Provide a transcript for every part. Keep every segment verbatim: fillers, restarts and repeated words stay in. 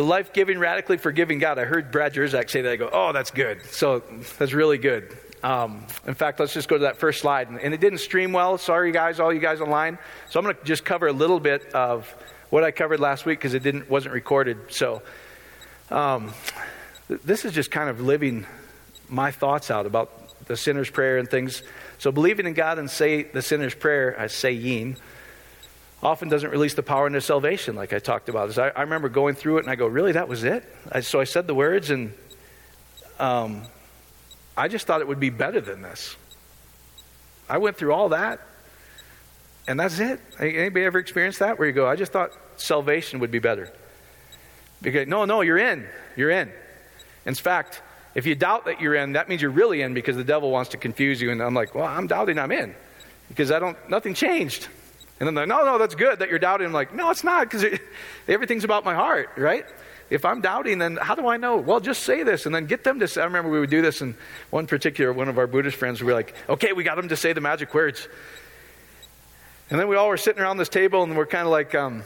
life-giving, radically forgiving God. I heard Brad Jerzak say that. I go, oh, that's good. So that's really good. Um, in fact, let's just go to that first slide. And, and it didn't stream well. Sorry, guys, all you guys online. So I'm going to just cover a little bit of what I covered last week because it didn't wasn't recorded. So um, th- this is just kind of living my thoughts out about the sinner's prayer and things. So believing in God and say the sinner's prayer, I saying, often doesn't release the power into salvation like I talked about. As I, I remember going through it and I go, really, that was it? I, so I said the words and um, I just thought it would be better than this. I went through all that and that's it. Anybody ever experienced that where you go, I just thought salvation would be better? Because no, no, you're in. You're in. In fact, if you doubt that you're in, that means you're really in because the devil wants to confuse you. And I'm like, well, I'm doubting I'm in because I don't, nothing changed. And then they're like, no, no, that's good that you're doubting. I'm like, no, it's not because it, everything's about my heart, right? If I'm doubting, then how do I know? Well, just say this and then get them to say. I remember we would do this in one particular, one of our Buddhist friends, we were like, okay, we got them to say the magic words. And then we all were sitting around this table and we're kind of like, um,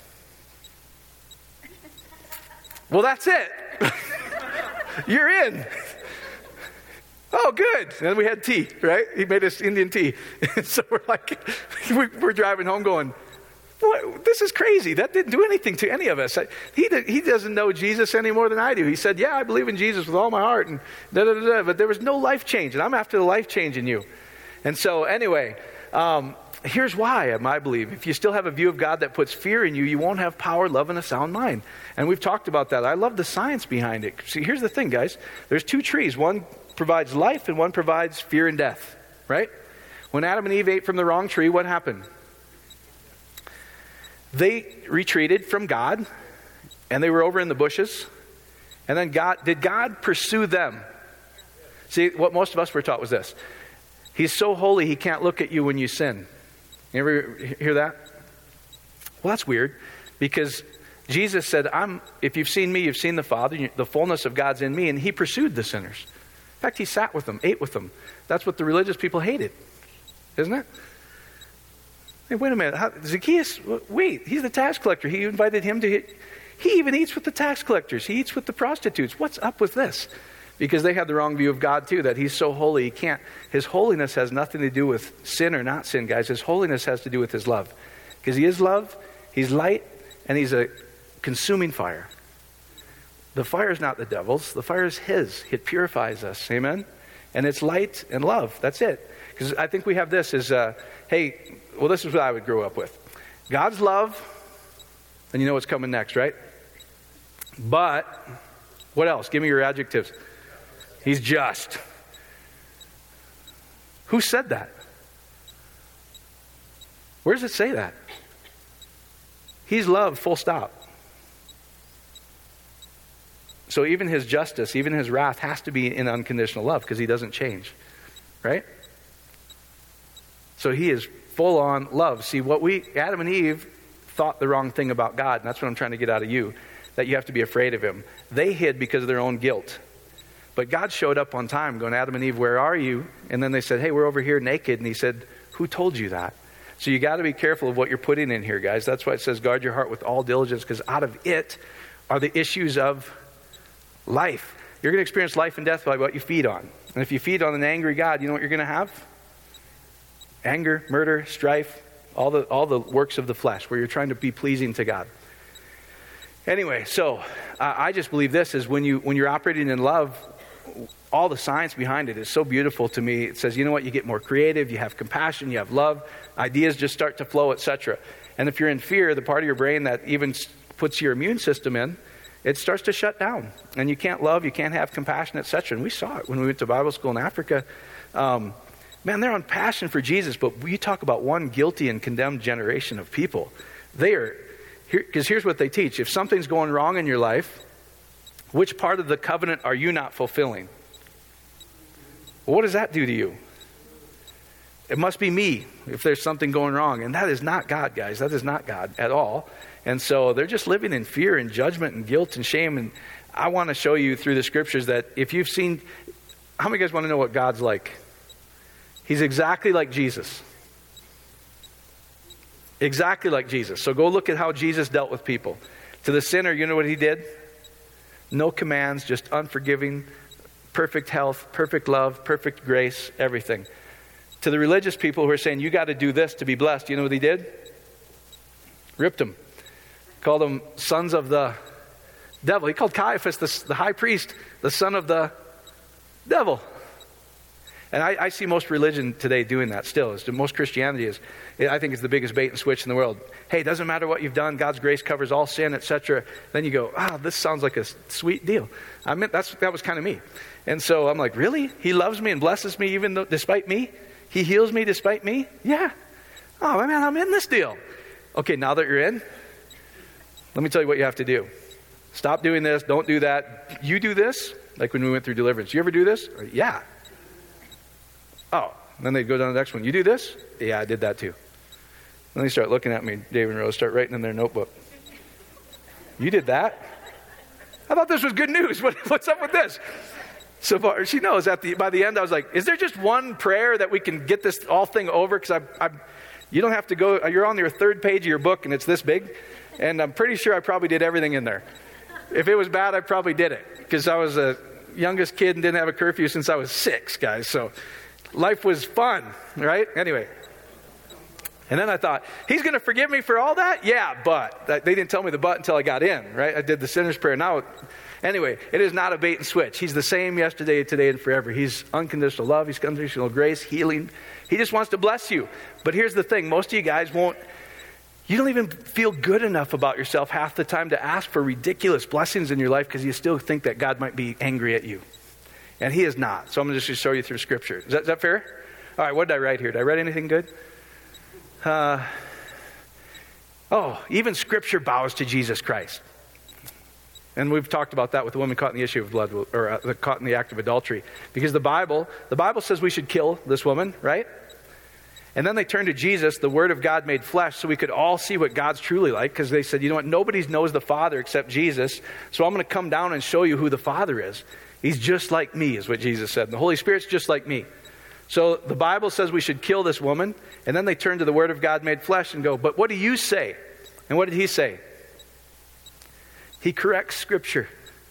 well, that's it. You're in. Oh, good. And then we had tea, right? He made us Indian tea. And so we're like, we're driving home going, what? This is crazy. That didn't do anything to any of us. He he doesn't know Jesus any more than I do. He said, yeah, I believe in Jesus with all my heart, and da da da da. But there was no life change, and I'm after the life change in you. And so anyway, um, here's why, I believe. If you still have a view of God that puts fear in you, you won't have power, love, and a sound mind. And we've talked about that. I love the science behind it. See, here's the thing, guys. There's two trees. One provides life and one provides fear and death, right? When Adam and Eve ate from the wrong tree, what happened? They retreated from God and they were over in the bushes. And then God, did God pursue them? See, what most of us were taught was this. He's so holy, he can't look at you when you sin. You ever hear that? Well, that's weird because Jesus said, "I'm. If you've seen me, you've seen the Father. The fullness of God's in me." And he pursued the sinners. In fact, he sat with them, ate with them. That's what the religious people hated, isn't it? Hey, wait a minute. How, Zacchaeus, wait, he's the tax collector. He invited him to hit. He even eats with the tax collectors. He eats with the prostitutes. What's up with this? Because they had the wrong view of God too, that he's so holy, he can't. His holiness has nothing to do with sin or not sin, guys. His holiness has to do with his love. Because he is love, he's light, and he's a consuming fire. The fire is not the devil's. The fire is his. It purifies us. Amen? And it's light and love. That's it. Because I think we have this as, uh, hey, well, this is what I would grow up with. God's love, and you know what's coming next, right? But, what else? Give me your adjectives. He's just. Who said that? Where does it say that? He's love, full stop. So even his justice, even his wrath has to be in unconditional love because he doesn't change. Right? So he is full on love. See, what we, Adam and Eve, thought the wrong thing about God, and that's what I'm trying to get out of you, that you have to be afraid of him. They hid because of their own guilt. But God showed up on time going, Adam and Eve, where are you? And then they said, hey, we're over here naked. And he said, who told you that? So you got to be careful of what you're putting in here, guys. That's why it says guard your heart with all diligence, because out of it are the issues of life. You're going to experience life and death by what you feed on. And if you feed on an angry God, you know what you're going to have? Anger, murder, strife, all the all the works of the flesh where you're trying to be pleasing to God. Anyway, so uh, I just believe this is when you when you're operating in love, all the science behind it is so beautiful to me. It says, you know what, you get more creative, you have compassion, you have love, ideas just start to flow, et cetera. And if you're in fear, the part of your brain that even puts your immune system in, it starts to shut down. And you can't love, you can't have compassion, et cetera. And we saw it when we went to Bible school in Africa. Um, man, they're on passion for Jesus, but we talk about one guilty and condemned generation of people. They are, because here, here's what they teach. If something's going wrong in your life, which part of the covenant are you not fulfilling? Well, what does that do to you? It must be me if there's something going wrong. And that is not God, guys. That is not God at all. And so they're just living in fear and judgment and guilt and shame. And I want to show you through the scriptures that if you've seen, how many of you guys want to know what God's like? He's exactly like Jesus. Exactly like Jesus. So go look at how Jesus dealt with people. To the sinner, you know what he did? No commands, just unforgiving, perfect health, perfect love, perfect grace, everything. To the religious people who are saying, you got to do this to be blessed, you know what he did? Ripped them. Called them sons of the devil. He called Caiaphas, the, the high priest, the son of the devil. And I, I see most religion today doing that still. It's, most Christianity is, I think it's the biggest bait and switch in the world. Hey, it doesn't matter what you've done. God's grace covers all sin, et cetera. Then you go, ah, this sounds like a sweet deal. I mean, that's, that was kind of me. And so I'm like, really? He loves me and blesses me even though, despite me? He heals me despite me? Yeah. Oh, man, I'm in this deal. Okay, now that you're in, let me tell you what you have to do. Stop doing this. Don't do that. You do this, like when we went through deliverance. You ever do this? Yeah. Oh, then they go down to the next one. You do this? Yeah, I did that too. Then they start looking at me, Dave and Rose, start writing in their notebook. You did that? I thought this was good news. What, what's up with this? So far, she knows at the, by the end, I was like, is there just one prayer that we can get this all thing over? Because I, I, you don't have to go, you're on your third page of your book and it's this big. And I'm pretty sure I probably did everything in there. If it was bad, I probably did it. Because I was a youngest kid and didn't have a curfew since I was six, guys. So life was fun, right? Anyway. And then I thought, he's going to forgive me for all that? Yeah, but. They didn't tell me the but until I got in, right? I did the sinner's prayer. Now, anyway, it is not a bait and switch. He's the same yesterday, today, and forever. He's unconditional love. He's unconditional grace, healing. He just wants to bless you. But here's the thing. Most of you guys won't, you don't even feel good enough about yourself half the time to ask for ridiculous blessings in your life because you still think that God might be angry at you. And he is not. So I'm going to just show you through Scripture. Is that, is that fair? All right, what did I write here? Did I write anything good? Uh, oh, even Scripture bows to Jesus Christ. And we've talked about that with the woman caught in the issue of blood, or uh, caught in the act of adultery. Because the Bible, the Bible says we should kill this woman, right? And then they turned to Jesus, the Word of God made flesh, so we could all see what God's truly like. Because they said, you know what, nobody knows the Father except Jesus. So I'm going to come down and show you who the Father is. He's just like me, is what Jesus said. And the Holy Spirit's just like me. So the Bible says we should kill this woman. And then they turn to the Word of God made flesh and go, but what do you say? And what did he say? He corrects Scripture.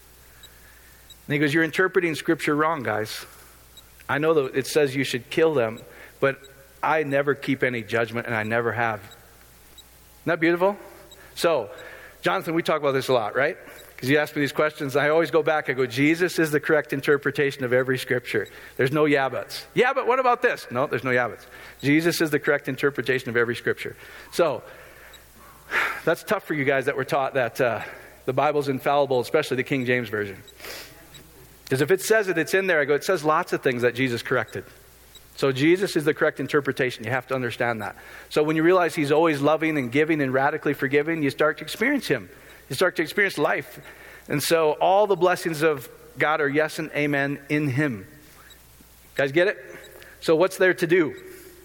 And he goes, you're interpreting Scripture wrong, guys. I know that it says you should kill them, but I never keep any judgment, and I never have. Isn't that beautiful? So, Jonathan, we talk about this a lot, right? Because you ask me these questions, I always go back, I go, Jesus is the correct interpretation of every Scripture. There's no yeah buts. Yeah, but what about this? No, there's no yeah buts. Jesus is the correct interpretation of every Scripture. So, that's tough for you guys that were taught that uh, the Bible's infallible, especially the King James Version. Because if it says it, it's in there. I go, it says lots of things that Jesus corrected. So Jesus is the correct interpretation. You have to understand that. So when you realize he's always loving and giving and radically forgiving, you start to experience him. You start to experience life. And so all the blessings of God are yes and amen in him. Guys get it? So what's there to do?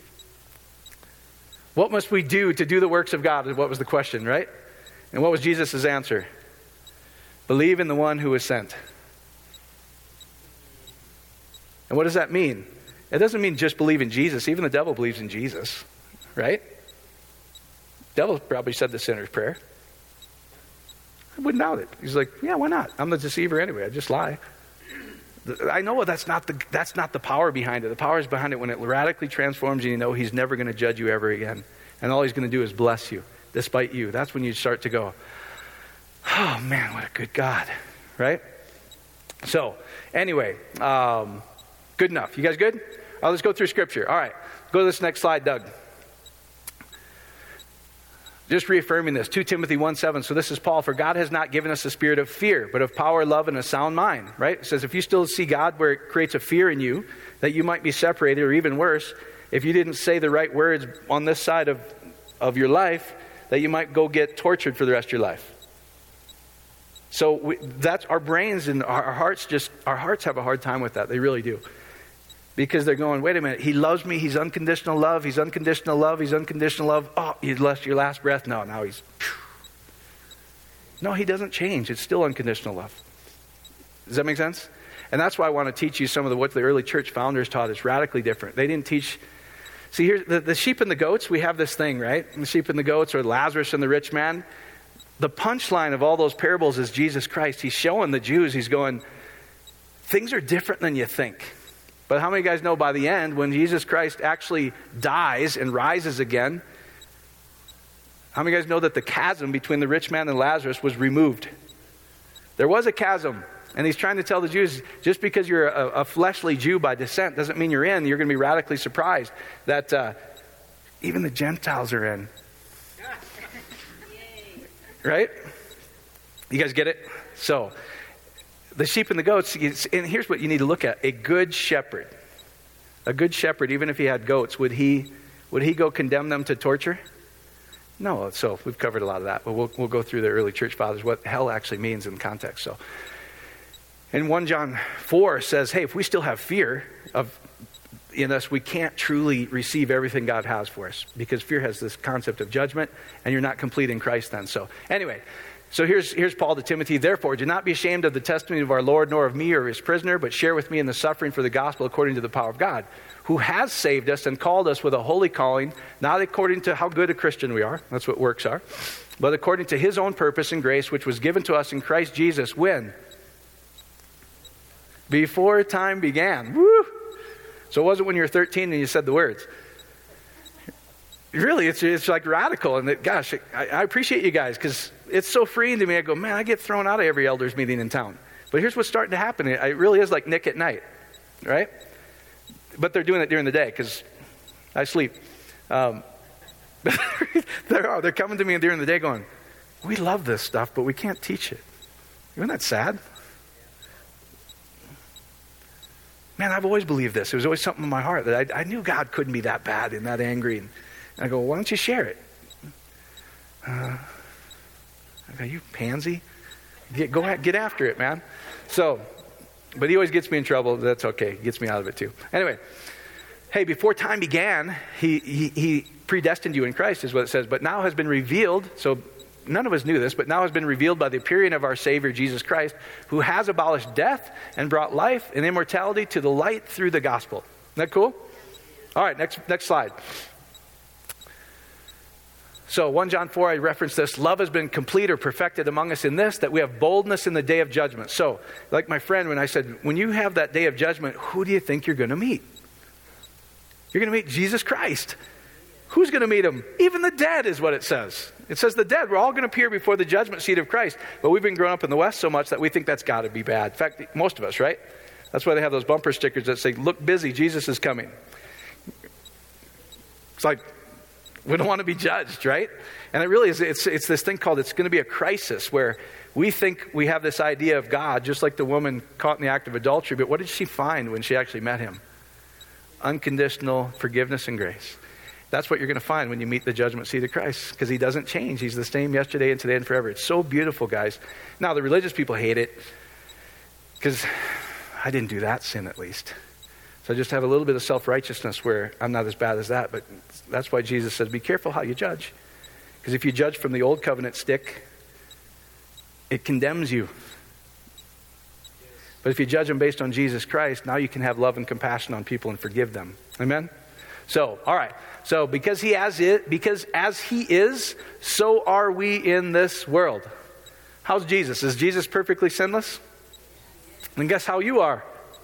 What must we do to do the works of God is what was the question, right? And what was Jesus' answer? Believe in the one who was sent. And what does that mean? It doesn't mean just believe in Jesus. Even the devil believes in Jesus, right? The devil probably said the sinner's prayer. I wouldn't doubt it. He's like, yeah, why not? I'm the deceiver anyway. I just lie. I know that's not the that's not the power behind it. The power is behind it when it radically transforms you. You know he's never going to judge you ever again. And all he's going to do is bless you, despite you. That's when you start to go, oh man, what a good God, right? So, anyway, um, good enough. You guys good? All right, let's go through Scripture. All right, go to this next slide, Doug. Just reaffirming this, Second Timothy one seven. So this is Paul. For God has not given us a spirit of fear, but of power, love, and a sound mind. Right? It says if you still see God where it creates a fear in you, that you might be separated, or even worse, if you didn't say the right words on this side of, of your life, that you might go get tortured for the rest of your life. So we, that's our brains and our, our hearts just, our hearts have a hard time with that. They really do. Because they're going, wait a minute, he loves me, he's unconditional love, he's unconditional love, he's unconditional love. Oh, you left your last breath. No, now he's... No, he doesn't change. It's still unconditional love. Does that make sense? And that's why I want to teach you some of the, what the early church founders taught. It's radically different. They didn't teach... See, here, the, the sheep and the goats, we have this thing, right? The sheep and the goats, or Lazarus and the rich man. the punchline of all those parables is Jesus Christ. He's showing the Jews, he's going, things are different than you think. But how many of you guys know by the end, when Jesus Christ actually dies and rises again, how many of you guys know that the chasm between the rich man and Lazarus was removed? There was a chasm. And he's trying to tell the Jews, just because you're a, a fleshly Jew by descent doesn't mean you're in. You're going to be radically surprised that uh, even the Gentiles are in. Right? You guys get it? So, the sheep and the goats, and here's what you need to look at. A good shepherd. A good shepherd, even if he had goats, would he would he go condemn them to torture? No. So, we've covered a lot of that. But we'll, we'll go through the early church fathers, what hell actually means in context. So, and First John four says, hey, if we still have fear of in us, we can't truly receive everything God has for us, because fear has this concept of judgment, and you're not complete in Christ then. So anyway, so here's here's Paul to Timothy. Therefore, do not be ashamed of the testimony of our Lord, nor of me or his prisoner, but share with me in the suffering for the gospel according to the power of God, who has saved us and called us with a holy calling, not according to how good a Christian we are, that's what works are, but according to his own purpose and grace, which was given to us in Christ Jesus when? Before time began. Woo! So it wasn't when you were thirteen and you said the words. Really, it's it's like radical. And that, gosh, I, I appreciate you guys, because it's so freeing to me. I go, man, I get thrown out of every elders meeting in town. But here's what's starting to happen. It, it really is like Nick at night, right? But they're doing it during the day because I sleep. Um, they're, they're coming to me during the day going, we love this stuff, but we can't teach it. Isn't that sad? Man, I've always believed this. It was always something in my heart that I, I knew God couldn't be that bad and that angry. And I go, why don't you share it? Uh, I go, you pansy. Get, go get after it, man. So, but he always gets me in trouble. That's okay. He gets me out of it too. Anyway, hey, before time began, he, he, he predestined you in Christ is what it says. But now has been revealed. So none of us knew this, but now has been revealed by the appearing of our Savior, Jesus Christ, who has abolished death and brought life and immortality to the light through the gospel. Isn't that cool? All right, next next slide. So First John four, I referenced this. Love has been complete or perfected among us in this, that we have boldness in the day of judgment. So, like my friend, when I said, when you have that day of judgment, who do you think you're going to meet? You're going to meet Jesus Christ. Who's going to meet him? Even the dead is what it says. It says the dead. We're all going to appear before the judgment seat of Christ. But we've been growing up in the West so much that we think that's got to be bad. In fact, most of us, right? That's why they have those bumper stickers that say, look busy, Jesus is coming. It's like, we don't want to be judged, right? And it really is, it's, it's this thing called, it's going to be a crisis where we think we have this idea of God, just like the woman caught in the act of adultery. But what did she find when she actually met him? Unconditional forgiveness and grace. That's what you're going to find when you meet the judgment seat of Christ, because he doesn't change. He's the same yesterday and today and forever. It's so beautiful, guys. Now, the religious people hate it because I didn't do that sin, at least. So I just have a little bit of self-righteousness where I'm not as bad as that. But that's why Jesus says, be careful how you judge. Because if you judge from the old covenant stick, it condemns you. But if you judge them based on Jesus Christ, now you can have love and compassion on people and forgive them. Amen? So, all right. So, because he has it, because as he is, so are we in this world. How's Jesus? Is Jesus perfectly sinless? And guess how you are?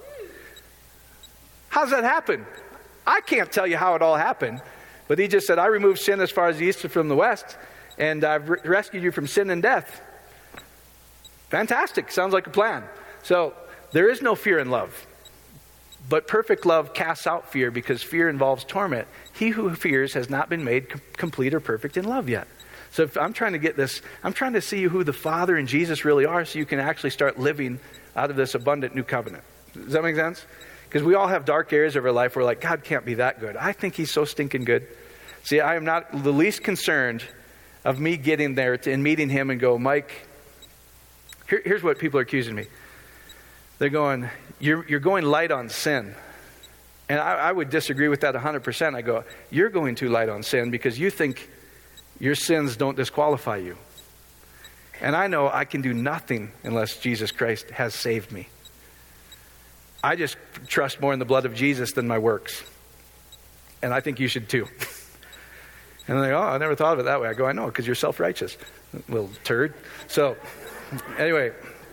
How does that happen? I can't tell you how it all happened, but he just said, I removed sin as far as the east from the west, and I've re- rescued you from sin and death. Fantastic. Sounds like a plan. So, there is no fear in love. But perfect love casts out fear, because fear involves torment. He who fears has not been made com- complete or perfect in love yet. So if I'm trying to get this, I'm trying to see who the Father and Jesus really are, so you can actually start living out of this abundant new covenant. Does that make sense? Because we all have dark areas of our life where we're like, God can't be that good. I think he's so stinking good. See, I am not the least concerned of me getting there to, and meeting him and go, Mike, here, here's what people are accusing me. They're going, you're, you're going light on sin. And I, I would disagree with that one hundred percent. I go, you're going too light on sin because you think your sins don't disqualify you. And I know I can do nothing unless Jesus Christ has saved me. I just trust more in the blood of Jesus than my works. And I think you should too. And they're like, oh, I never thought of it that way. I go, I know, because you're self-righteous, little turd. So anyway,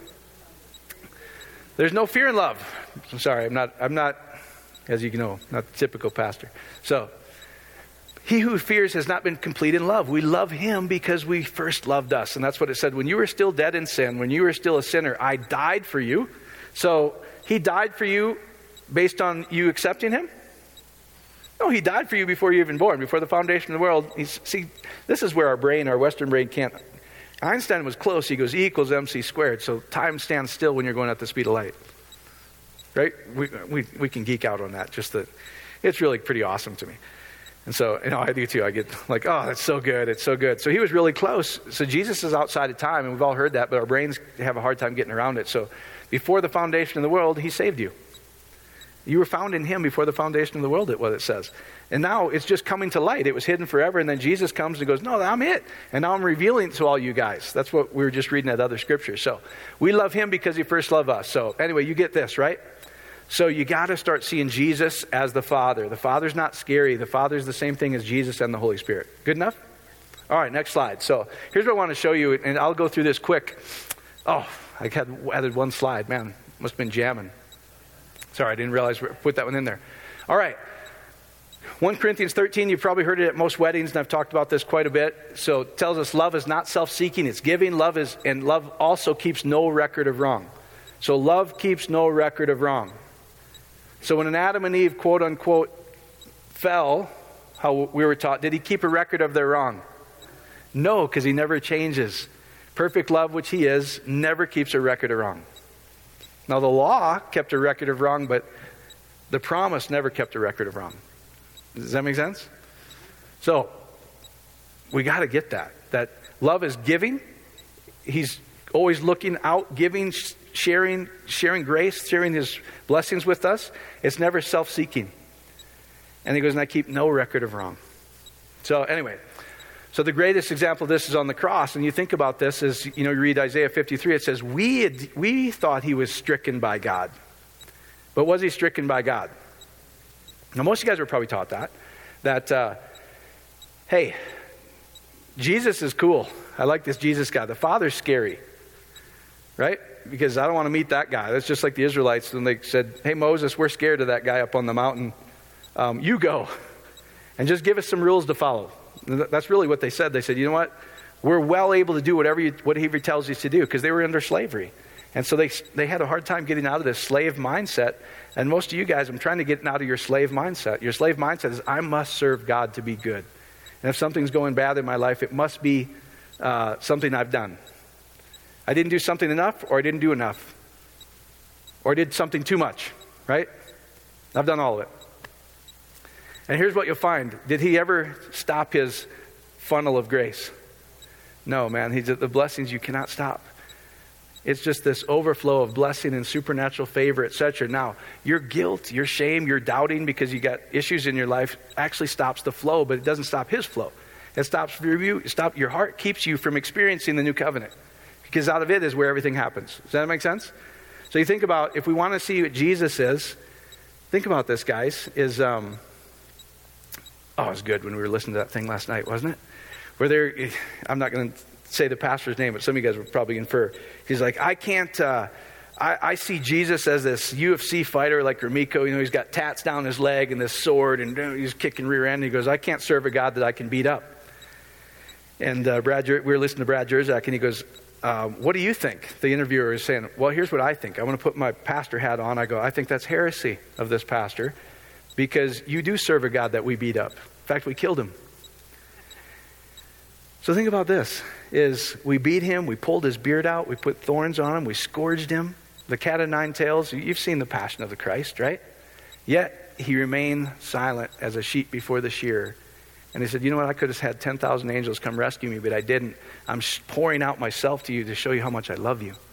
there's no fear in love. I'm sorry, I'm not, I'm not, as you know, not the typical pastor. So he who fears has not been complete in love. We love him because we first loved us. And that's what it said. When you were still dead in sin, when you were still a sinner, I died for you. So he died for you based on you accepting him? No, he died for you before you were even born, before the foundation of the world. He's, see, this is where our brain, our Western brain can't. Einstein was close. He goes, E equals mc squared. So time stands still when you're going at the speed of light. Right? We, we, we can geek out on that. Just that it's really pretty awesome to me. And so, you know, I do too. I get like, oh, that's so good. It's so good. So he was really close. So Jesus is outside of time, and we've all heard that, but our brains have a hard time getting around it. So before the foundation of the world, he saved you. You were found in him before the foundation of the world, what it says. And now it's just coming to light. It was hidden forever, and then Jesus comes and goes, no, I'm it. And now I'm revealing it to all you guys. That's what we were just reading at other scriptures. So we love him because he first loved us. So anyway, you get this, right? So you got to start seeing Jesus as the Father. The Father's not scary. The Father's the same thing as Jesus and the Holy Spirit. Good enough? All right, next slide. So here's what I want to show you, and I'll go through this quick. Oh, I had added one slide. Man, must have been jamming. Sorry, I didn't realize we put that one in there. All right. First Corinthians thirteen, you've probably heard it at most weddings, and I've talked about this quite a bit. So it tells us love is not self-seeking, it's giving. Love is, and love also keeps no record of wrong. So love keeps no record of wrong. So when an Adam and Eve, quote unquote, fell, how we were taught, did he keep a record of their wrong? No, because he never changes. Perfect love, which he is, never keeps a record of wrong. Now the law kept a record of wrong, but the promise never kept a record of wrong. Does that make sense? So we got to get that. That love is giving. He's always looking out, giving, sharing, sharing grace, sharing his blessings with us. It's never self-seeking. And he goes, and I keep no record of wrong. So anyway, so the greatest example of this is on the cross. And you think about this as, you know, you read Isaiah fifty-three, it says, we, had, we thought he was stricken by God. But was he stricken by God? Now, most of you guys were probably taught that. That, uh, hey, Jesus is cool. I like this Jesus guy. The Father's scary. Right? Because I don't want to meet that guy. That's just like the Israelites when they said, hey, Moses, we're scared of that guy up on the mountain. Um, you go. And just give us some rules to follow. That's really what they said. They said, you know what? We're well able to do whatever you, whatever he tells us to do, because they were under slavery. And so they they had a hard time getting out of this slave mindset. And most of you guys, I'm trying to get out of your slave mindset. Your slave mindset is, I must serve God to be good. And if something's going bad in my life, it must be uh, something I've done. I didn't do something enough, or I didn't do enough. Or I did something too much, right? I've done all of it. And here's what you'll find. Did he ever stop his funnel of grace? No, man. He's, the blessings you cannot stop. It's just this overflow of blessing and supernatural favor, et cetera. Now, your guilt, your shame, your doubting because you got issues in your life actually stops the flow, but it doesn't stop his flow. It stops you. It stop, your heart keeps you from experiencing the new covenant, because out of it is where everything happens. Does that make sense? So you think about, if we want to see what Jesus is, think about this, guys, is... Um, Oh, it was good when we were listening to that thing last night, wasn't it? Where there, I'm not going to say the pastor's name, but some of you guys would probably infer. He's like, I can't, uh, I, I see Jesus as this U F C fighter like Ramiko. You know, he's got tats down his leg and this sword, and he's kicking rear end. And he goes, I can't serve a God that I can beat up. And uh, Brad, we were listening to Brad Jerzak, and he goes, uh, what do you think? The interviewer is saying, well, here's what I think. I want to put my pastor hat on. I go, I think that's heresy of this pastor. Because you do serve a God that we beat up. In fact, we killed him. So think about this, is we beat him, we pulled his beard out, we put thorns on him, we scourged him. The cat of nine tails, you've seen the Passion of the Christ, right? Yet he remained silent as a sheep before the shearer. And he said, you know what, I could have had ten thousand angels come rescue me, but I didn't. I'm pouring out myself to you to show you how much I love you.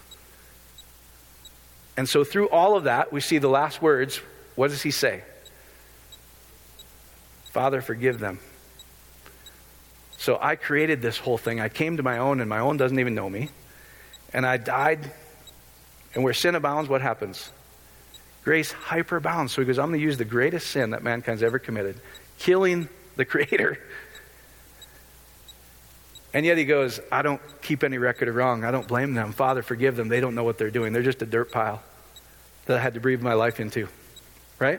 And so through all of that, we see the last words. What does he say? Father, forgive them. So I created this whole thing. I came to my own, and my own doesn't even know me. And I died. And where sin abounds, what happens? Grace hyperabounds. So he goes, I'm going to use the greatest sin that mankind's ever committed, killing the Creator, And yet he goes, I don't keep any record of wrong. I don't blame them. Father, forgive them. They don't know what they're doing. They're just a dirt pile that I had to breathe my life into. Right?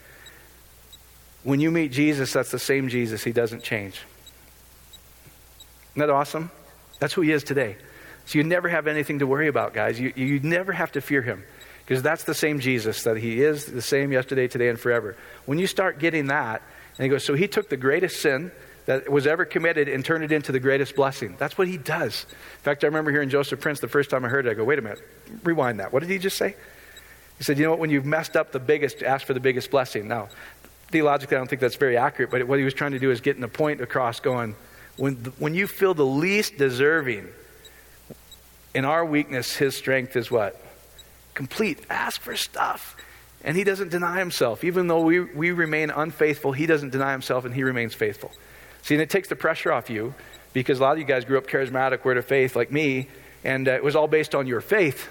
When you meet Jesus, that's the same Jesus. He doesn't change. Isn't that awesome? That's who he is today. So you never have anything to worry about, guys. You, you never have to fear him, because that's the same Jesus, that he is the same yesterday, today, and forever. When you start getting that, and he goes, so he took the greatest sin that was ever committed and turned it into the greatest blessing. That's what he does. In fact, I remember hearing Joseph Prince the first time I heard it. I go, wait a minute, rewind that. What did he just say? He said, you know what, when you've messed up the biggest, ask for the biggest blessing. Now, theologically, I don't think that's very accurate, but what he was trying to do is getting the point across going, when, when you feel the least deserving, in our weakness, his strength is what? Complete. Ask for stuff. And he doesn't deny himself. Even though we, we remain unfaithful, he doesn't deny himself and he remains faithful. See, and it takes the pressure off you, because a lot of you guys grew up charismatic, word of faith like me, and uh, it was all based on your faith.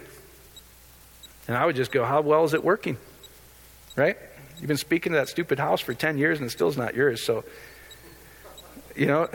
And I would just go, how well is it working? Right? You've been speaking to that stupid house for ten years and it still is not yours. So, you know,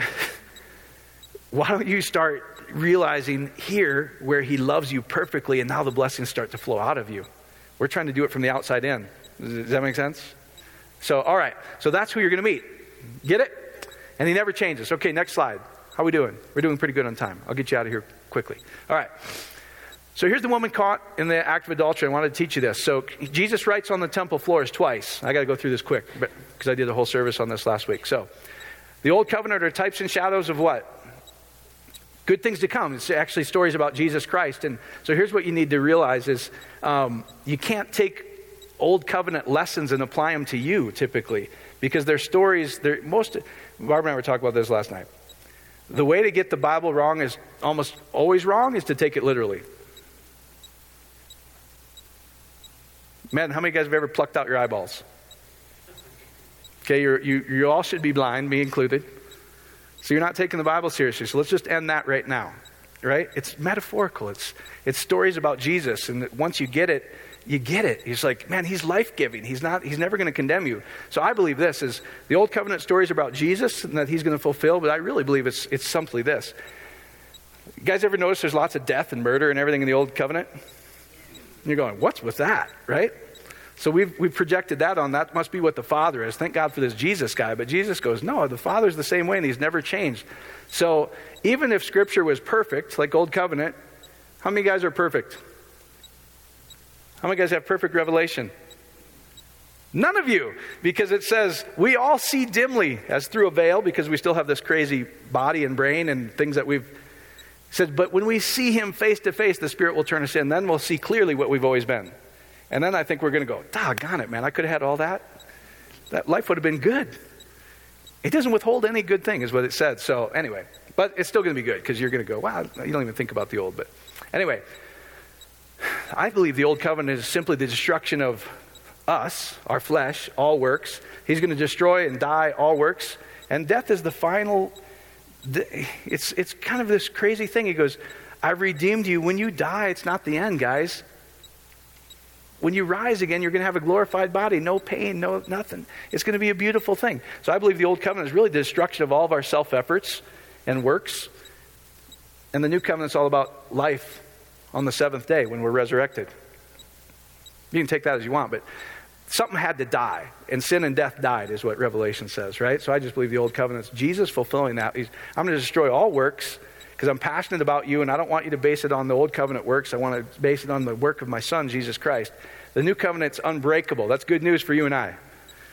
why don't you start realizing here where he loves you perfectly, and now the blessings start to flow out of you. We're trying to do it from the outside in. Does that make sense? So, all right. So that's who you're going to meet. Get it? And he never changes. Okay, next slide. How are we doing? We're doing pretty good on time. I'll get you out of here quickly. All right. So here's the woman caught in the act of adultery. I wanted to teach you this. So Jesus writes on the temple floors twice. I got to go through this quick, but because I did a whole service on this last week. So the old covenant are types and shadows of what? Good things to come. It's actually stories about Jesus Christ. And so here's what you need to realize is um, you can't take old covenant lessons and apply them to you typically, because they're stories. They're most. Barbara and I were talking about this last night. The way to get the Bible wrong is almost always wrong is to take it literally. Man, how many guys have ever plucked out your eyeballs? Okay, you're, you you all should be blind, me included. So you're not taking the Bible seriously. So let's just end that right now, right? It's metaphorical. It's it's stories about Jesus, and once you get it, you get it. He's like, man, he's life-giving. He's not. He's never going to condemn you. So I believe this is the old covenant stories about Jesus and that he's going to fulfill. But I really believe it's it's simply this. You guys ever notice there's lots of death and murder and everything in the old covenant? And you're going, what's with that, right? So we've we've projected that on. That must be what the Father is. Thank God for this Jesus guy. But Jesus goes, no, the Father's the same way, and he's never changed. So even if Scripture was perfect, like Old Covenant, how many guys are perfect? How many guys have perfect revelation? None of you. Because it says, we all see dimly as through a veil, because we still have this crazy body and brain and things that we've said. But when we see him face to face, the Spirit will turn us in. Then we'll see clearly what we've always been. And then I think we're going to go, doggone it, man, I could have had all that. That life would have been good. It doesn't withhold any good thing is what it said. So anyway, but it's still going to be good, because you're going to go, wow, you don't even think about the old. But anyway, I believe the old covenant is simply the destruction of us, our flesh, all works. He's going to destroy and die all works. And death is the final, it's, it's kind of this crazy thing. He goes, I've redeemed you. When you die, it's not the end, guys. When you rise again, you're going to have a glorified body. No pain, no nothing. It's going to be a beautiful thing. So I believe the old covenant is really the destruction of all of our self-efforts and works. And the new covenant is all about life on the seventh day when we're resurrected. You can take that as you want, but something had to die. And sin and death died is what Revelation says, right? So I just believe the old covenant is Jesus fulfilling that. He's, I'm going to destroy all works because I'm passionate about you, and I don't want you to base it on the old covenant works. I want to base it on the work of my Son, Jesus Christ. The new covenant's unbreakable. That's good news for you and I.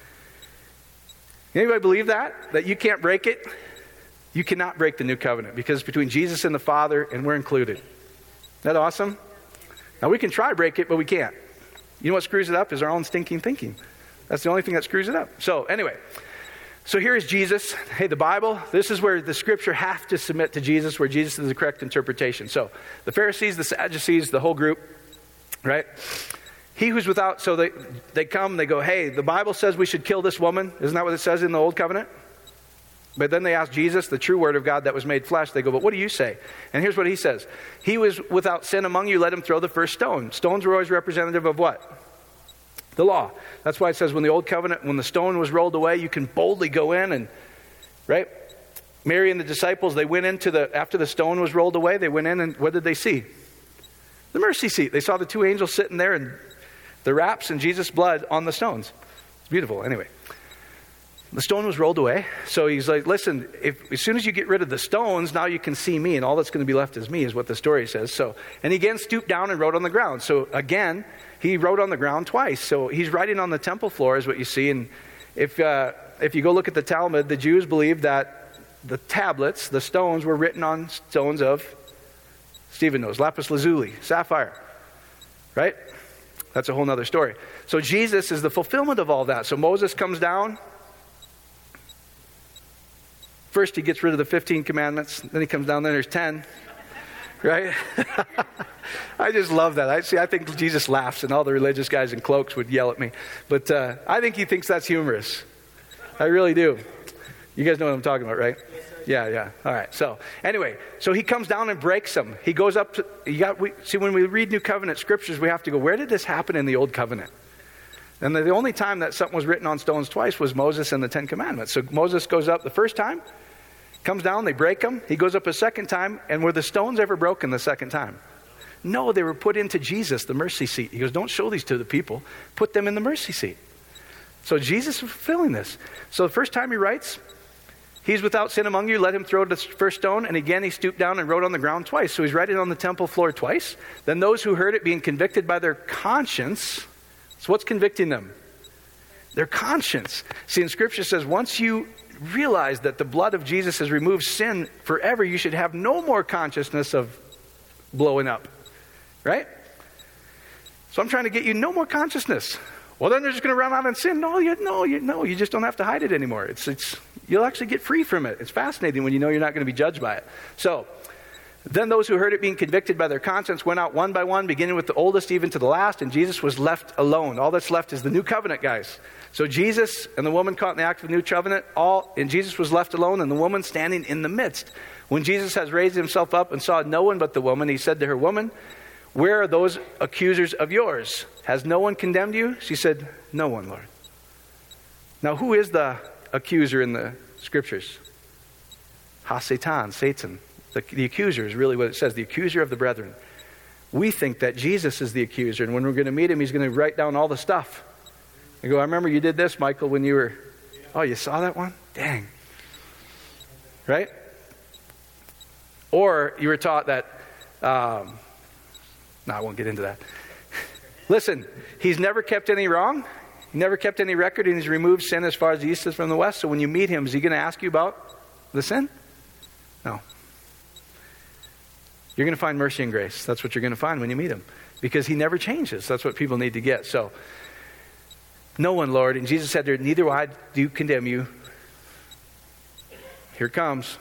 Anybody believe that? That you can't break it? You cannot break the new covenant because it's between Jesus and the Father, and we're included. Isn't that awesome? Now we can try to break it, but we can't. You know what screws it up is our own stinking thinking. That's the only thing that screws it up. So anyway, so here is Jesus. Hey, the Bible, this is where the Scripture have to submit to Jesus, where Jesus is the correct interpretation. So the Pharisees, the Sadducees, the whole group, right? He who's without, so they, they come, they go, hey, the Bible says we should kill this woman. Isn't that what it says in the Old Covenant? But then they ask Jesus, the true word of God that was made flesh. They go, but what do you say? And here's what he says. He was without sin among you, let him throw the first stone. Stones were always representative of what? The law. That's why it says when the old covenant, when the stone was rolled away, you can boldly go in and, right? Mary and the disciples, they went into the, after the stone was rolled away, they went in and what did they see? The mercy seat. They saw the two angels sitting there and the wraps and Jesus' blood on the stones. It's beautiful. Anyway, the stone was rolled away. So he's like, listen, if, as soon as you get rid of the stones, now you can see me and all that's going to be left is me, is what the story says. So, and he again stooped down and wrote on the ground. So again, he wrote on the ground twice. So he's writing on the temple floor is what you see. And if, uh, if you go look at the Talmud, the Jews believe that the tablets, the stones, were written on stones of, Stephen knows, lapis lazuli, sapphire. Right? That's a whole nother story. So Jesus is the fulfillment of all that. So Moses comes down. First he gets rid of the fifteen commandments. Then he comes down, then there's ten. Right? I just love that. I see. I think Jesus laughs and all the religious guys in cloaks would yell at me. But uh, I think he thinks that's humorous. I really do. You guys know what I'm talking about, right? Yeah, yeah. All right. So anyway, so he comes down and breaks them. He goes up to, you got, we, see, when we read New Covenant scriptures, we have to go, where did this happen in the Old Covenant? And the, the only time that something was written on stones twice was Moses and the Ten Commandments. So Moses goes up the first time, comes down, they break them. He goes up a second time, and were the stones ever broken the second time? No, they were put into Jesus, the mercy seat. He goes, don't show these to the people. Put them in the mercy seat. So Jesus is fulfilling this. So the first time he writes, he's without sin among you, let him throw the first stone. And again, he stooped down and wrote on the ground twice. So he's writing on the temple floor twice. Then those who heard it being convicted by their conscience. So what's convicting them? Their conscience. See, in Scripture says, once you realize that the blood of Jesus has removed sin forever, you should have no more consciousness of blowing up. Right? So I'm trying to get you no more consciousness. Well, then they're just going to run out and sin. No, you, no, you, no, you just don't have to hide it anymore. It's, it's, you'll actually get free from it. It's fascinating when you know you're not going to be judged by it. So, then those who heard it being convicted by their conscience went out one by one, beginning with the oldest even to the last, and Jesus was left alone. All that's left is the new covenant, guys. So Jesus and the woman caught in the act of the new covenant, all, and Jesus was left alone, and the woman standing in the midst. When Jesus has raised himself up and saw no one but the woman, he said to her, woman, where are those accusers of yours? Has no one condemned you? She said, no one, Lord. Now, who is the accuser in the scriptures? Ha-Satan, Satan. The, the accuser is really what it says, the accuser of the brethren. We think that Jesus is the accuser, and when we're going to meet him, he's going to write down all the stuff. I go, I remember you did this, Michael, when you were, oh, you saw that one? Dang. Right? Or you were taught that, um, no, I won't get into that. Listen, he's never kept any wrong. He never kept any record, and he's removed sin as far as the east is from the west. So when you meet him, is he going to ask you about the sin? No. You're going to find mercy and grace. That's what you're going to find when you meet him. Because he never changes. That's what people need to get. So, no one, Lord. And Jesus said, neither will I do condemn you. Here it comes.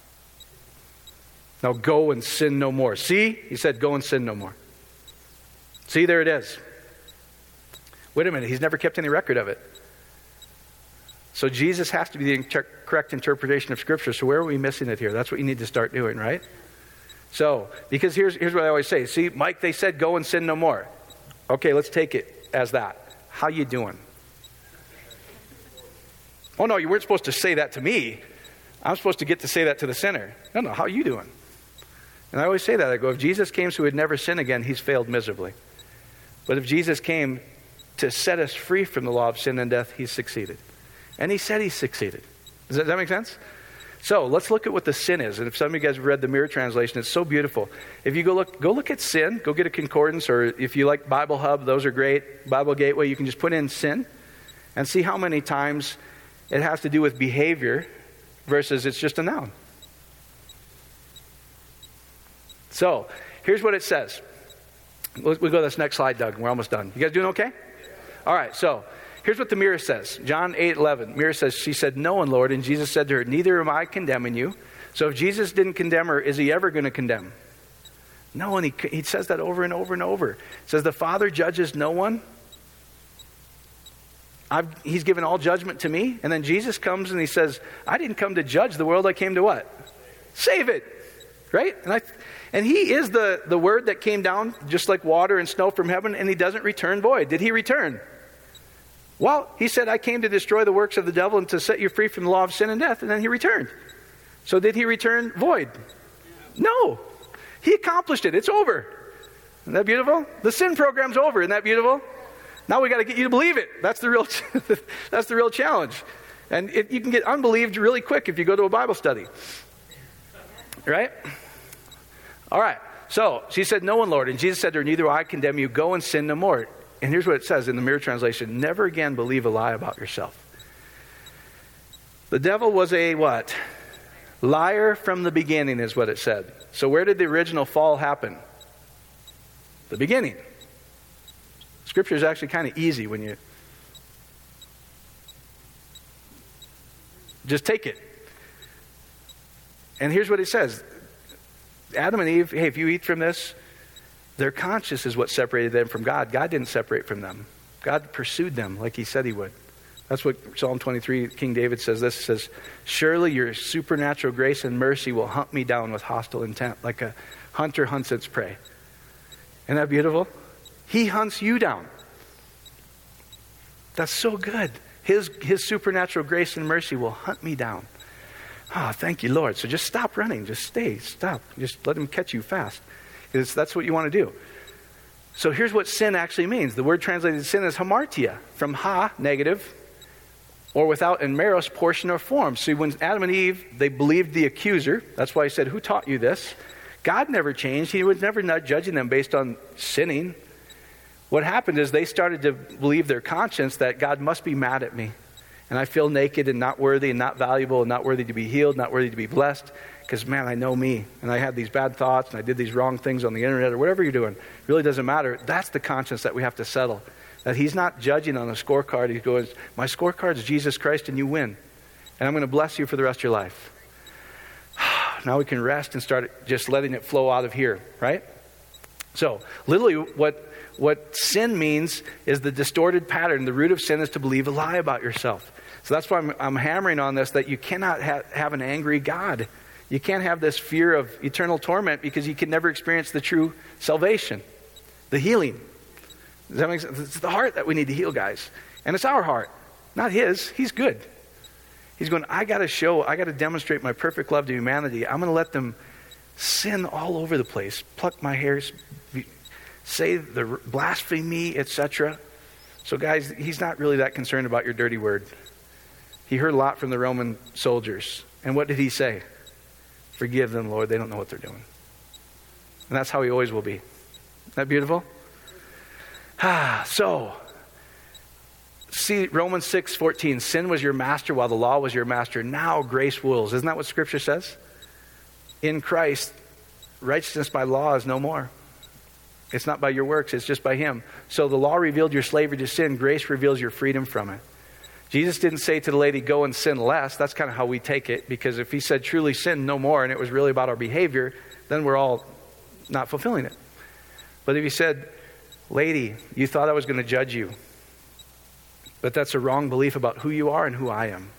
Now go and sin no more. See? He said, go and sin no more. See, there it is. Wait a minute. He's never kept any record of it. So Jesus has to be the inter- correct interpretation of Scripture. So where are we missing it here? That's what you need to start doing, right? So, because here's, here's what I always say. See, Mike, they said go and sin no more. Okay, let's take it as that. How you doing? Oh, no, you weren't supposed to say that to me. I'm supposed to get to say that to the sinner. No, no, how are you doing? And I always say that. I go, if Jesus came so he'd never sin again, he's failed miserably. But if Jesus came to set us free from the law of sin and death, he's succeeded. And he said he succeeded. Does that, does that make sense? So let's look at what the sin is. And if some of you guys have read the Mirror translation, it's so beautiful. If you go look, go look at sin, go get a concordance, or if you like Bible Hub, those are great. Bible Gateway, you can just put in sin and see how many times it has to do with behavior versus it's just a noun. So here's what it says. We'll, we'll go to this next slide, Doug. We're almost done. You guys doing okay? All right, so here's what the Mirror says. John eight eleven. Mirror says, she said, no one, Lord. And Jesus said to her, neither am I condemning you. So if Jesus didn't condemn her, is he ever going to condemn? No, and he, he says that over and over and over. It says the Father judges no one. I've, he's given all judgment to me. And then Jesus comes and he says, I didn't come to judge the world. I came to what? Save it. Right? And I, and he is the, the word that came down just like water and snow from heaven, and he doesn't return void. Did he return? Well, he said, I came to destroy the works of the devil and to set you free from the law of sin and death, and then he returned. So did he return void? No. He accomplished it. It's over. Isn't that beautiful? The sin program's over. Isn't that beautiful? Now we got to get you to believe it. That's the real, that's the real challenge. And it, you can get unbelieved really quick if you go to a Bible study. Right? All right. So she said, "No one, Lord." And Jesus said to her, "Neither will I condemn you. Go and sin no more." And here's what it says in the Mirror Translation: "Never again believe a lie about yourself." The devil was a what? Liar from the beginning is what it said. So where did the original fall happen? The beginning. Scripture is actually kind of easy when you just take it. And here's what it says. Adam and Eve, hey, if you eat from this, their conscience is what separated them from God. God didn't separate from them. God pursued them like he said he would. That's what Psalm twenty-three, King David says this. It says, "Surely your supernatural grace and mercy will hunt me down with hostile intent, like a hunter hunts its prey." Isn't that beautiful? He hunts you down. That's so good. His, his supernatural grace and mercy will hunt me down. Oh, thank you, Lord. So just stop running. Just stay. Stop. Just let him catch you fast. Because that's what you want to do. So here's what sin actually means. The word translated sin is hamartia. From ha, negative, or without, and meros, portion or form. See, when Adam and Eve, they believed the accuser. That's why he said, "Who taught you this?" God never changed. He was never not judging them based on sinning. What happened is they started to believe their conscience that God must be mad at me. And I feel naked and not worthy and not valuable and not worthy to be healed, not worthy to be blessed. Because, man, I know me. And I had these bad thoughts and I did these wrong things on the internet or whatever you're doing. It really doesn't matter. That's the conscience that we have to settle. That he's not judging on a scorecard. He goes, "My scorecard is Jesus Christ and you win. And I'm going to bless you for the rest of your life." Now we can rest and start just letting it flow out of here, right? So, literally what what sin means is the distorted pattern. The root of sin is to believe a lie about yourself. So that's why I'm, I'm hammering on this, that you cannot ha- have an angry God. You can't have this fear of eternal torment because you can never experience the true salvation, the healing. Does that make sense? It's the heart that we need to heal, guys. And it's our heart, not his. He's good. He's going, I got to show, I got to demonstrate my perfect love to humanity. I'm going to let them sin all over the place, pluck my hairs, be, say the blaspheme me, et cetera. So guys, he's not really that concerned about your dirty word. He heard a lot from the Roman soldiers. And what did he say? "Forgive them, Lord. They don't know what they're doing." And that's how he always will be. Isn't that beautiful? Ah, so, see Romans six fourteen. "Sin was your master while the law was your master. Now grace rules." Isn't that what Scripture says? In Christ, righteousness by law is no more. It's not by your works. It's just by him. So the law revealed your slavery to sin. Grace reveals your freedom from it. Jesus didn't say to the lady, "Go and sin less." That's kind of how we take it. Because if he said truly sin no more and it was really about our behavior, then we're all not fulfilling it. But if he said, "Lady, you thought I was going to judge you. But that's a wrong belief about who you are and who I am."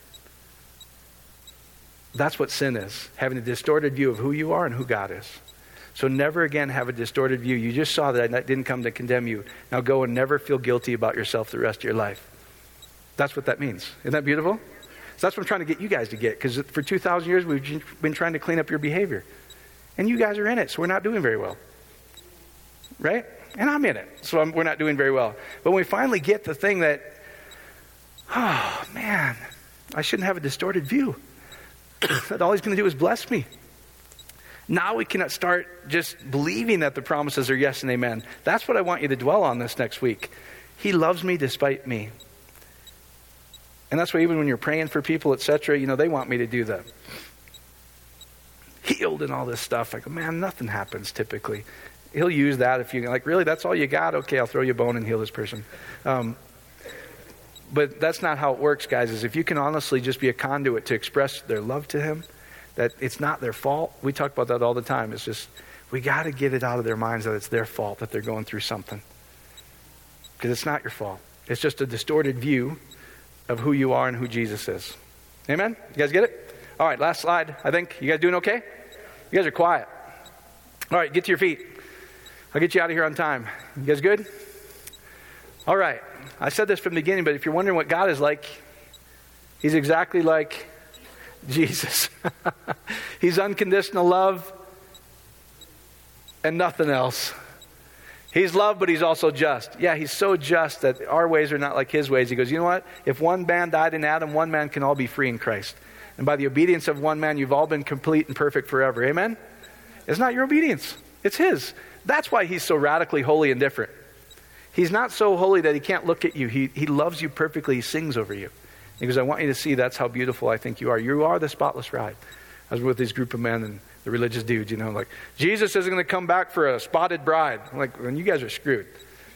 That's what sin is. Having a distorted view of who you are and who God is. So never again have a distorted view. You just saw that I didn't come to condemn you. Now go and never feel guilty about yourself the rest of your life. That's what that means. Isn't that beautiful? So that's what I'm trying to get you guys to get. Because for two thousand years, we've been trying to clean up your behavior. And you guys are in it, so we're not doing very well. Right? And I'm in it, so I'm, we're not doing very well. But when we finally get the thing that, oh, man, I shouldn't have a distorted view. That all he's going to do is bless me. Now we cannot start just believing that the promises are yes and amen. That's what I want you to dwell on this next week. He loves me despite me. And that's why even when you're praying for people, et cetera, you know, they want me to do the healed and all this stuff. I go, man, nothing happens typically. He'll use that if you like, really, that's all you got? Okay, I'll throw you a bone and heal this person. Um, but that's not how it works, guys, is if you can honestly just be a conduit to express their love to him, that it's not their fault. We talk about that all the time. It's just, we got to get it out of their minds that it's their fault, that they're going through something. Because it's not your fault. It's just a distorted view of who you are and who Jesus is. Amen? You guys get it? All right, last slide. I think. You guys doing okay? You guys are quiet. All right, get to your feet. I'll get you out of here on time. You guys good? All right. I said this from the beginning, but if you're wondering what God is like, he's exactly like Jesus. He's unconditional love and nothing else. He's love, but he's also just. Yeah, he's so just that our ways are not like his ways. He goes, you know what? If one man died in Adam, one man can all be free in Christ. And by the obedience of one man, you've all been complete and perfect forever. Amen? It's not your obedience. It's his. That's why he's so radically holy and different. He's not so holy that he can't look at you. He, he loves you perfectly. He sings over you. He goes, I want you to see that's how beautiful I think you are. You are the spotless bride. I was with this group of men and the religious dudes, you know, like, Jesus isn't going to come back for a spotted bride. I'm like, well, you guys are screwed.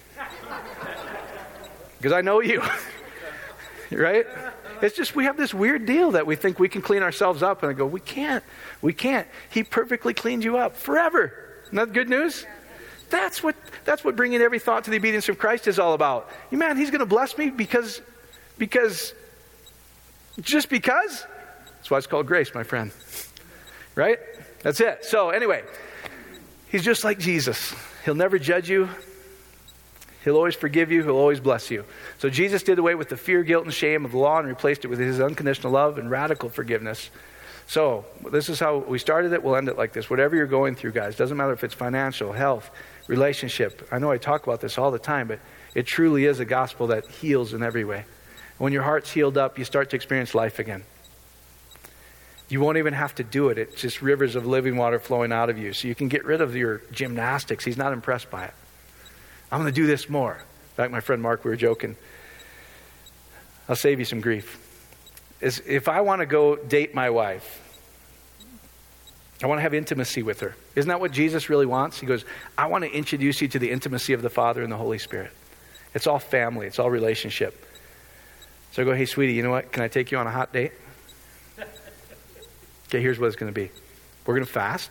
Because I know you. Right? It's just we have this weird deal that we think we can clean ourselves up. And I go, we can't. We can't. He perfectly cleaned you up forever. Isn't that good news? That's what that's what bringing every thought to the obedience of Christ is all about. You man, he's going to bless me because, because, just because? That's why it's called grace, my friend. Right? That's it. So anyway, he's just like Jesus. He'll never judge you. He'll always forgive you. He'll always bless you. So Jesus did away with the fear, guilt, and shame of the law and replaced it with his unconditional love and radical forgiveness. So this is how we started it. We'll end it like this. Whatever you're going through, guys, doesn't matter if it's financial, health, relationship. I know I talk about this all the time, but it truly is a gospel that heals in every way. When your heart's healed up, you start to experience life again. You won't even have to do it. It's just rivers of living water flowing out of you. So you can get rid of your gymnastics. He's not impressed by it. I'm going to do this more. In fact, my friend Mark, we were joking. I'll save you some grief. Is if I want to go date my wife, I want to have intimacy with her. Isn't that what Jesus really wants? He goes, I want to introduce you to the intimacy of the Father and the Holy Spirit. It's all family. It's all relationship. So I go, hey, sweetie, you know what? Can I take you on a hot date? Okay, here's what it's going to be. We're going to fast.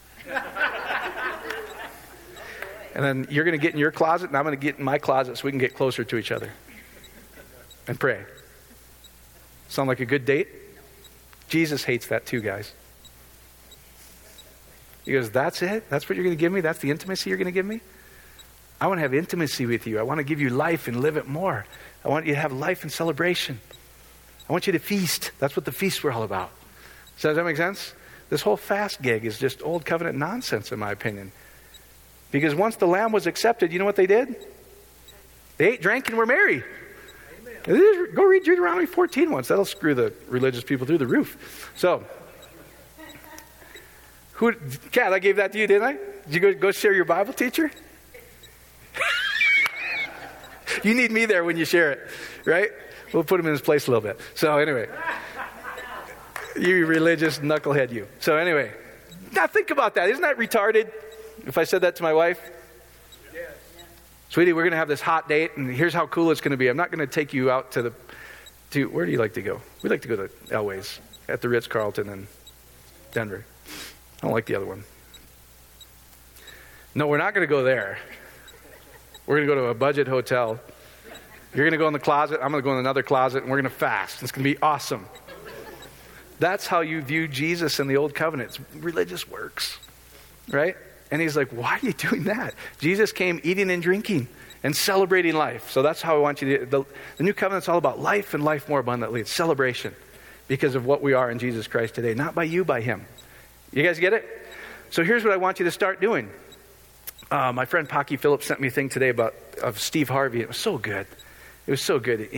And then you're going to get in your closet, and I'm going to get in my closet so we can get closer to each other. And pray. Sound like a good date? Jesus hates that too, guys. He goes, that's it? That's what you're going to give me? That's the intimacy you're going to give me? I want to have intimacy with you. I want to give you life and live it more. I want you to have life and celebration. I want you to feast. That's what the feasts were all about. So does that make sense? This whole fast gig is just old covenant nonsense, in my opinion. Because once the lamb was accepted, you know what they did? They ate, drank, and were merry. Amen. Go read Deuteronomy fourteen once. That'll screw the religious people through the roof. So, who, Kat, I gave that to you, didn't I? Did you go, go share your Bible teacher? You need me there when you share it, right? We'll put him in his place a little bit. So anyway. You religious knucklehead, you. So anyway, now think about that. Isn't that retarded? If I said that to my wife? Yes. Sweetie, we're going to have this hot date, and here's how cool it's going to be. I'm not going to take you out to the, to, where do you like to go? We like to go to Elway's at the Ritz-Carlton in Denver. I don't like the other one. No, we're not going to go there. We're going to go to a budget hotel. You're going to go in the closet. I'm going to go in another closet, and we're going to fast. It's going to be awesome. That's how you view Jesus in the Old Covenant. It's religious works, right? And he's like, why are you doing that? Jesus came eating and drinking and celebrating life. So that's how I want you to, the, the New Covenant's all about life and life more abundantly. It's celebration because of what we are in Jesus Christ today. Not by you, by him. You guys get it? So here's what I want you to start doing. Uh, my friend Pocky Phillips sent me a thing today about of Steve Harvey. It was so good. It was so good.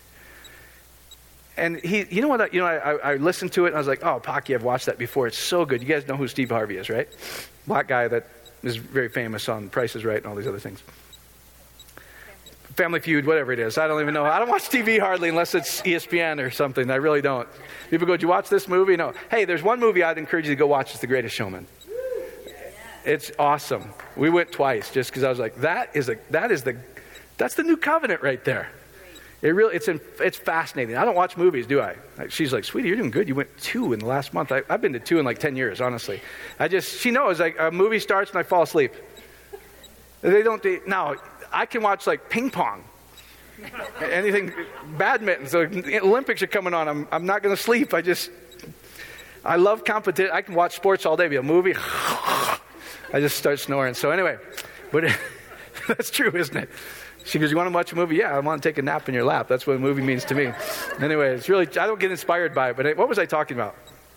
And he, you know what, I, you know, I, I listened to it and I was like, oh, Pocky, I've watched that before. It's so good. You guys know who Steve Harvey is, right? Black guy that is very famous on Price is Right and all these other things. Family Feud, whatever it is. I don't even know. I don't watch T V hardly unless it's E S P N or something. I really don't. People go, did you watch this movie? No. Hey, there's one movie I'd encourage you to go watch. It's The Greatest Showman. It's awesome. We went twice just because I was like, that is a, that is the, that's the New Covenant right there. It really, it's in, it's fascinating. I don't watch movies, do I? She's like, sweetie, you're doing good. You went two in the last month. I, I've been to two in like ten years, honestly. I just, she knows, like, a movie starts and I fall asleep. They don't, they, now, I can watch like ping pong. Anything, badminton. So the Olympics are coming on. I'm, I'm not going to sleep. I just, I love competition. I can watch sports all day. Be a movie. I just start snoring. So anyway, but that's true, isn't it? She goes, you want to watch a movie? Yeah, I want to take a nap in your lap. That's what a movie means to me. Anyway, it's really, I don't get inspired by it. But what was I talking about? Greatest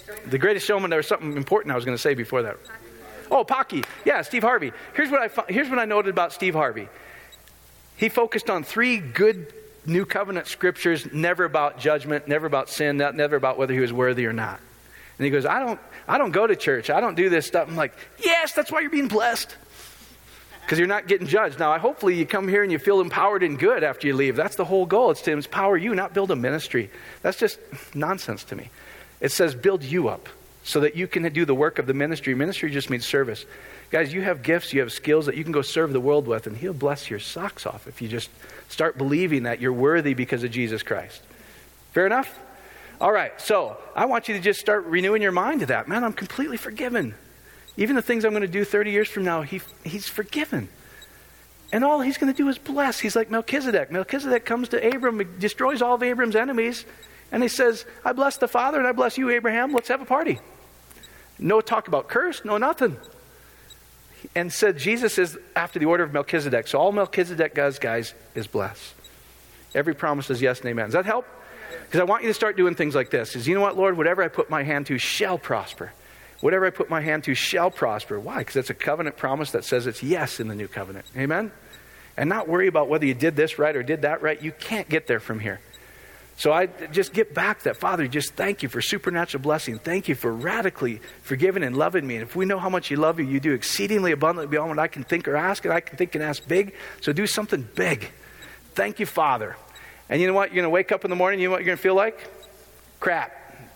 The Greatest Showman, there was something important I was going to say before that. Oh, Pocky. Yeah, Steve Harvey. Here's what I here's what I noted about Steve Harvey. He focused on three good New Covenant scriptures, never about judgment, never about sin, not, never about whether he was worthy or not. And he goes, I don't I don't go to church. I don't do this stuff. I'm like, yes, that's why you're being blessed. Because you're not getting judged. Now, hopefully you come here and you feel empowered and good after you leave. That's the whole goal. It's to empower you, not build a ministry. That's just nonsense to me. It says build you up so that you can do the work of the ministry. Ministry just means service. Guys, you have gifts, you have skills that you can go serve the world with, and he'll bless your socks off if you just start believing that you're worthy because of Jesus Christ. Fair enough? All right, so I want you to just start renewing your mind to that. Man, I'm completely forgiven. Even the things I'm going to do thirty years from now, he, he's forgiven. And all he's going to do is bless. He's like Melchizedek. Melchizedek comes to Abram, destroys all of Abram's enemies, and he says, I bless the Father and I bless you, Abraham. Let's have a party. No talk about curse, no nothing. And said Jesus is after the order of Melchizedek. So all Melchizedek does, guys, is bless. Every promise is yes and amen. Does that help? Because I want you to start doing things like this. Is you know what, Lord? Whatever I put my hand to shall prosper. Whatever I put my hand to shall prosper. Why? Because it's a covenant promise that says it's yes in the new covenant. Amen? And not worry about whether you did this right or did that right. You can't get there from here. So I just get back that, Father, just thank you for supernatural blessing. Thank you for radically forgiving and loving me. And if we know how much you love you, you do exceedingly abundantly beyond what I can think or ask. And I can think and ask big. So do something big. Thank you, Father. And you know what? You're going to wake up in the morning, you know what you're going to feel like? Crap.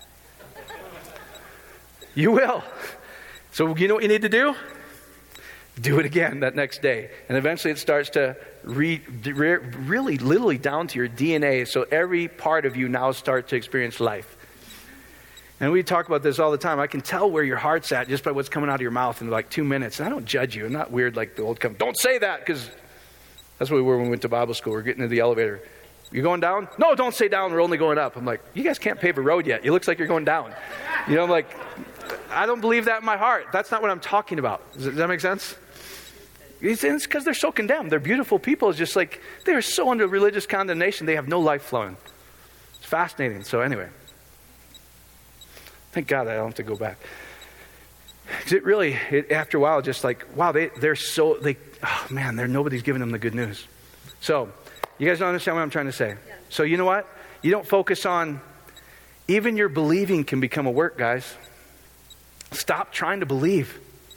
You will. So you know what you need to do? Do it again that next day. And eventually it starts to re, re, really literally down to your D N A. So every part of you now starts to experience life. And we talk about this all the time. I can tell where your heart's at just by what's coming out of your mouth in like two minutes. And I don't judge you. I'm not weird like the old come. Don't say that, because that's what we were when we went to Bible school. We're getting into the elevator. You're going down? No, don't say down. We're only going up. I'm like, you guys can't pave a road yet. It looks like you're going down. You know, I'm like, I don't believe that in my heart. That's not what I'm talking about. Does, does that make sense? It's because they're so condemned. They're beautiful people. It's just like they're so under religious condemnation. They have no life flowing. It's fascinating. So anyway, thank God I don't have to go back. Because it really, it, after a while, just like, wow, they, they're so, they, oh man, they're, nobody's giving them the good news. So you guys don't understand what I'm trying to say. Yeah. So you know what? You don't focus on, even your believing can become a work, guys. Stop trying to believe.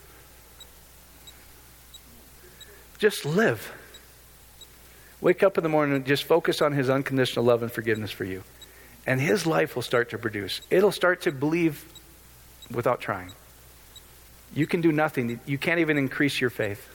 Just live. Wake up in the morning and just focus on his unconditional love and forgiveness for you. And his life will start to produce. It'll start to believe without trying. You can do nothing. You can't even increase your faith.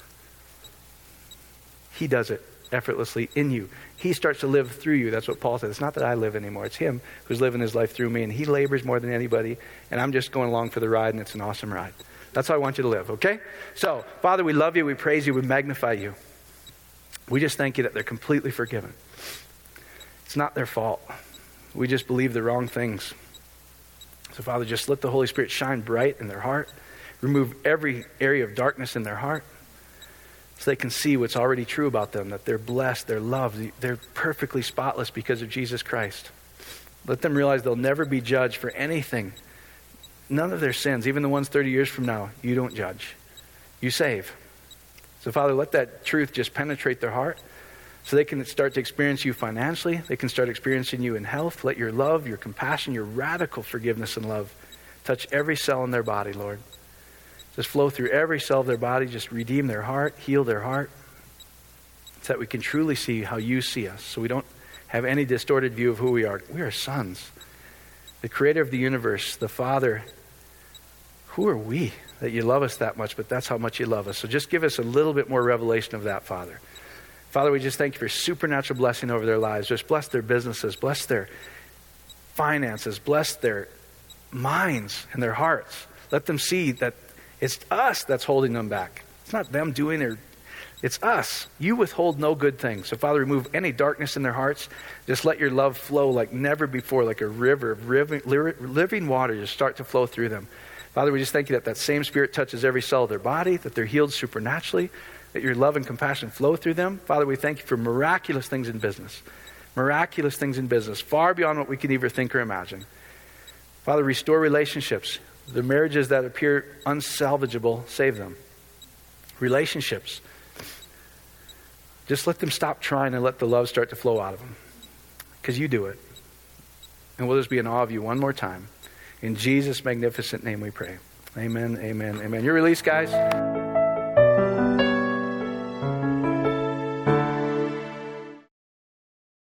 He does it effortlessly in you. He starts to live through you. That's what Paul said. It's not that I live anymore. It's him who's living his life through me. And he labors more than anybody. And I'm just going along for the ride, and it's an awesome ride. That's how I want you to live, okay? So, Father, we love you, we praise you, we magnify you. We just thank you that they're completely forgiven. It's not their fault. We just believe the wrong things. So, Father, just let the Holy Spirit shine bright in their heart. Remove every area of darkness in their heart so they can see what's already true about them, that they're blessed, they're loved, they're perfectly spotless because of Jesus Christ. Let them realize they'll never be judged for anything. None of their sins, even the ones thirty years from now, you don't judge. You save. So, Father, let that truth just penetrate their heart so they can start to experience you financially. They can start experiencing you in health. Let your love, your compassion, your radical forgiveness and love touch every cell in their body, Lord. Just flow through every cell of their body. Just redeem their heart, heal their heart, so that we can truly see how you see us. So we don't have any distorted view of who we are. We are sons. The creator of the universe, the Father. Who are we that you love us that much? But that's how much you love us. So just give us a little bit more revelation of that, Father. Father, we just thank you for supernatural blessing over their lives. Just bless their businesses, bless their finances, bless their minds and their hearts. Let them see that it's us that's holding them back. It's not them doing it. It's us. You withhold no good thing. So, Father, remove any darkness in their hearts. Just let your love flow like never before, like a river of living water just start to flow through them. Father, we just thank you that that same Spirit touches every cell of their body, that they're healed supernaturally, that your love and compassion flow through them. Father, we thank you for miraculous things in business. Miraculous things in business, far beyond what we can even think or imagine. Father, restore relationships. The marriages that appear unsalvageable, save them. Relationships. Just let them stop trying and let the love start to flow out of them. Because you do it. And we'll just be in awe of you one more time. In Jesus' magnificent name we pray. Amen, amen, amen. You're released, guys.